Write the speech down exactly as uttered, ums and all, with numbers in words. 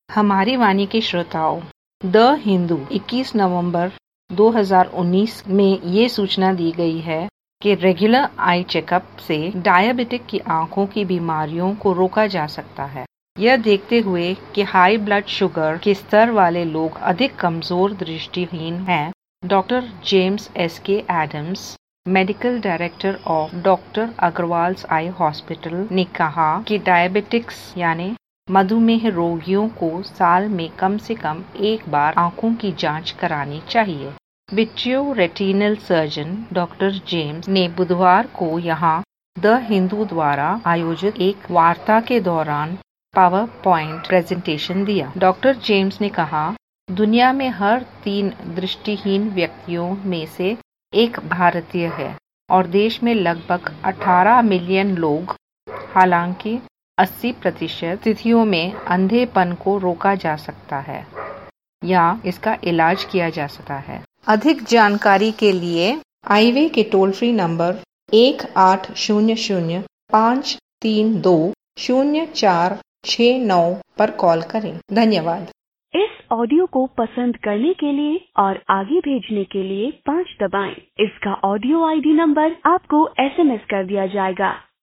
हमारी वाणी के श्रोताओं, द हिंदू इक्कीस नवंबर दो हज़ार उन्नीस में ये सूचना दी गई है कि रेगुलर आई चेकअप से डायबिटिक की आंखों की बीमारियों को रोका जा सकता है। यह देखते हुए कि हाई ब्लड शुगर के स्तर वाले लोग अधिक कमजोर दृष्टिहीन हैं, doctor James S K Adams, medical director of doctor Agarwal's eye hospital ने कहा कि डायबिटिक्स यानी मधुमेह रोगियों को साल में कम से कम एक बार आंखों की जांच करानी चाहिए। Vitreo retinal surgeon doctor James ने बुधवार को यहां द हिंदू द्वारा आयोजित एक वार्ता के दौरान पावर पॉइंट प्रेजेंटेशन दिया। डॉक्टर जेम्स ने कहा, दुनिया में हर तीन दृष्टिहीन व्यक्तियों में से एक भारतीय है और देश में लगभग अठारह मिलियन लोग, हालांकि अस्सी प्रतिशत स्थितियों में अंधेपन को रोका जा सकता है या इसका इलाज किया जा सकता है। अधिक जानकारी के लिए आईवे के टोल फ्री नंबर एक आठ शून्य शून्य पाँच तीन दो शून्य चार छः नौ पर कॉल करें। धन्यवाद। इस ऑडियो को पसंद करने के लिए और आगे भेजने के लिए पाँच दबाएं। इसका ऑडियो आईडी नंबर आपको एसएमएस कर दिया जाएगा।